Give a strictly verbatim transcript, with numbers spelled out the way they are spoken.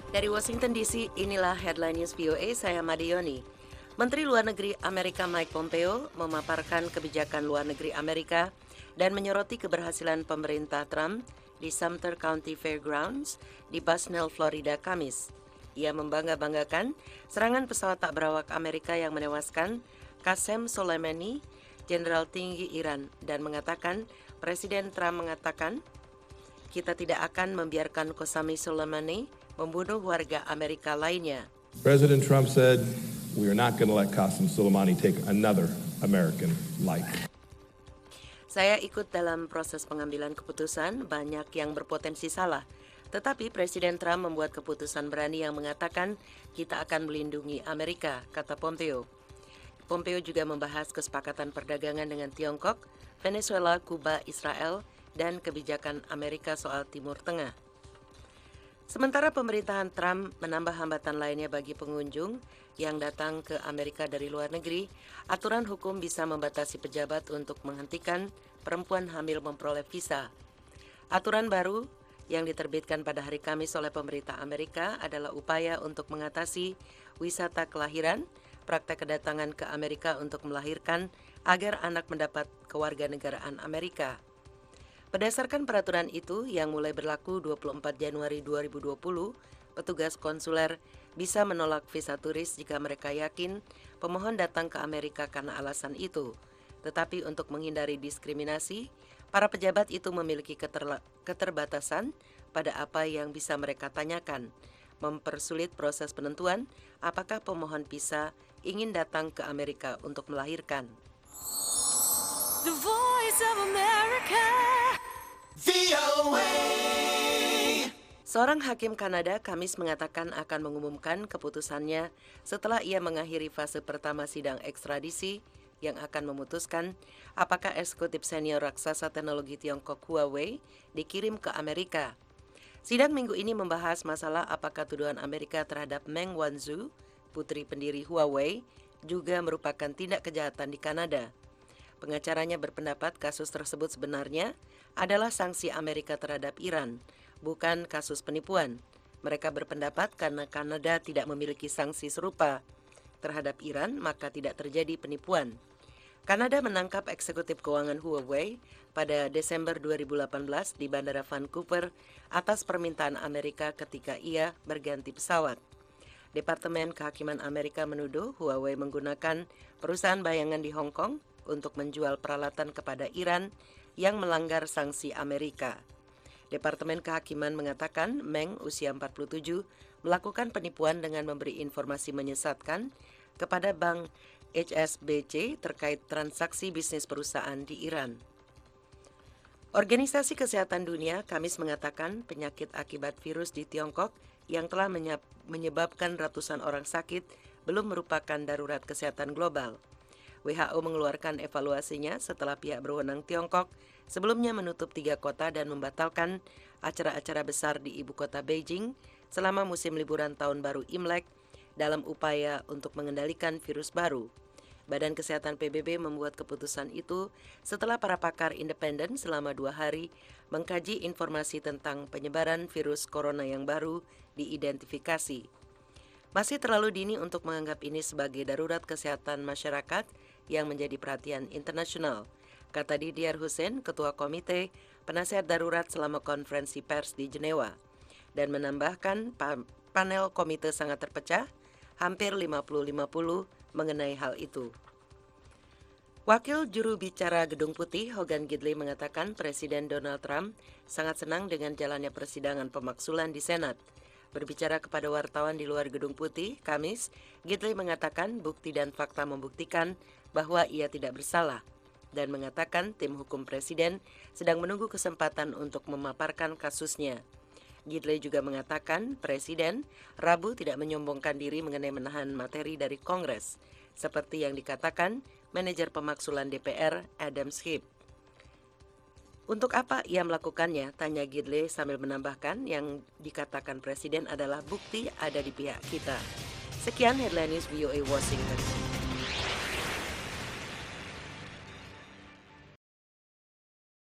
Dari Washington D C, inilah Headline News V O A, saya Madioni. Menteri Luar Negeri Amerika Mike Pompeo memaparkan kebijakan luar negeri Amerika dan menyoroti keberhasilan pemerintah Trump di Sumter County Fairgrounds di Busnell, Florida, Kamis. Ia membangga-banggakan serangan pesawat tak berawak Amerika yang menewaskan Qasem Soleimani, Jenderal tinggi Iran, dan mengatakan Presiden Trump mengatakan, "Kita tidak akan membiarkan Qasem Soleimani membunuh warga Amerika lainnya." President Trump said, "We are not going to let Qasem Soleimani take another American life." Saya ikut dalam proses pengambilan keputusan, banyak yang berpotensi salah. Tetapi Presiden Trump membuat keputusan berani yang mengatakan kita akan melindungi Amerika, kata Pompeo. Pompeo juga membahas kesepakatan perdagangan dengan Tiongkok, Venezuela, Kuba, Israel, dan kebijakan Amerika soal Timur Tengah. Sementara pemerintahan Trump menambah hambatan lainnya bagi pengunjung yang datang ke Amerika dari luar negeri, aturan hukum bisa membatasi pejabat untuk menghentikan perempuan hamil memperoleh visa. Aturan baru yang diterbitkan pada hari Kamis oleh pemerintah Amerika adalah upaya untuk mengatasi wisata kelahiran, praktek kedatangan ke Amerika untuk melahirkan agar anak mendapat kewarganegaraan Amerika. Berdasarkan peraturan itu yang mulai berlaku dua puluh empat Januari dua ribu dua puluh, petugas konsuler bisa menolak visa turis jika mereka yakin pemohon datang ke Amerika karena alasan itu. Tetapi untuk menghindari diskriminasi, para pejabat itu memiliki keterla- keterbatasan pada apa yang bisa mereka tanyakan, mempersulit proses penentuan apakah pemohon visa ingin datang ke Amerika untuk melahirkan. The Voice of America, V O A. Seorang hakim Kanada Kamis mengatakan akan mengumumkan keputusannya setelah ia mengakhiri fase pertama sidang ekstradisi yang akan memutuskan apakah eksekutif senior raksasa teknologi Tiongkok Huawei dikirim ke Amerika. Sidang minggu ini membahas masalah apakah tuduhan Amerika terhadap Meng Wanzhou, putri pendiri Huawei, juga merupakan tindak kejahatan di Kanada. Pengacaranya berpendapat kasus tersebut sebenarnya adalah sanksi Amerika terhadap Iran, bukan kasus penipuan. Mereka berpendapat karena Kanada tidak memiliki sanksi serupa terhadap Iran, maka tidak terjadi penipuan. Kanada menangkap eksekutif keuangan Huawei pada Desember dua ribu delapan belas di Bandara Vancouver atas permintaan Amerika ketika ia berganti pesawat. Departemen Kehakiman Amerika menuduh Huawei menggunakan perusahaan bayangan di Hong Kong untuk menjual peralatan kepada Iran yang melanggar sanksi Amerika. Departemen Kehakiman mengatakan Meng, usia empat puluh tujuh, melakukan penipuan dengan memberi informasi menyesatkan kepada Bank H S B C terkait transaksi bisnis perusahaan di Iran. Organisasi Kesehatan Dunia Kamis mengatakan penyakit akibat virus di Tiongkok yang telah menyebabkan ratusan orang sakit belum merupakan darurat kesehatan global. W H O mengeluarkan evaluasinya setelah pihak berwenang Tiongkok sebelumnya menutup tiga kota dan membatalkan acara-acara besar di ibu kota Beijing selama musim liburan tahun baru Imlek dalam upaya untuk mengendalikan virus baru. Badan Kesehatan P B B membuat keputusan itu setelah para pakar independen selama dua hari mengkaji informasi tentang penyebaran virus corona yang baru diidentifikasi. Masih terlalu dini untuk menganggap ini sebagai darurat kesehatan masyarakat yang menjadi perhatian internasional, kata Didier Hussein, Ketua Komite Penasihat Darurat selama konferensi pers di Jenewa, dan menambahkan pa- panel komite sangat terpecah, hampir lima puluh lima puluh mengenai hal itu. Wakil juru bicara Gedung Putih, Hogan Gidley, mengatakan Presiden Donald Trump sangat senang dengan jalannya persidangan pemaksulan di Senat. Berbicara kepada wartawan di luar Gedung Putih, Kamis, Gidley mengatakan bukti dan fakta membuktikan bahwa ia tidak bersalah dan mengatakan tim hukum Presiden sedang menunggu kesempatan untuk memaparkan kasusnya. Gidley juga mengatakan Presiden Rabu tidak menyombongkan diri mengenai menahan materi dari Kongres, seperti yang dikatakan manajer pemaksulan D P R Adam Schiff. Untuk apa ia melakukannya? Tanya Gidley sambil menambahkan yang dikatakan Presiden adalah bukti ada di pihak kita. Sekian Headline News V O A Washington.